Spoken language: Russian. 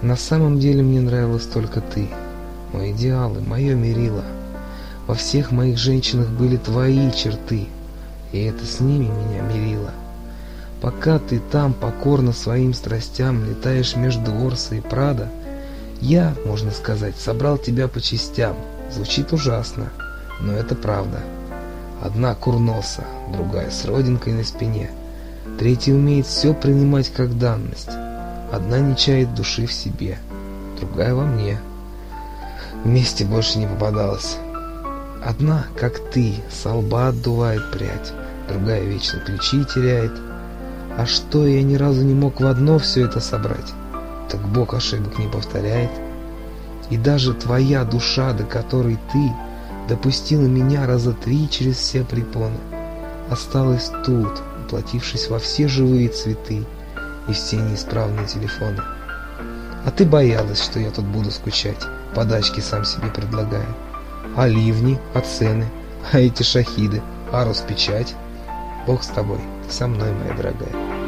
На самом деле мне нравилась только ты, мой идеал и мое мерило. Во всех моих женщинах были твои черты, и это с ними меня мирило. Пока ты там покорно своим страстям летаешь между Орсо и Прадо, я, можно сказать, собрал тебя по частям. Звучит ужасно, но это правда. Одна курноса, другая с родинкой на спине, третья умеет все принимать как данность. Одна не чает души в себе, другая во мне. Вместе больше не попадалась. Одна, как ты, со лба отдувает прядь, другая вечно ключи теряет. А что, я ни разу не мог в одно все это собрать? Так Бог ошибок не повторяет. И даже твоя душа, до которой ты допустила меня раза 3 через все препоны, осталась тут, воплотившись во все живые цветы и все неисправные телефоны. А ты боялась, что я тут буду скучать, подачки сам себе предлагая. А ливни, а цены, а эти шахиды, а Роспечать. Бог с тобой, ты со мной, моя дорогая.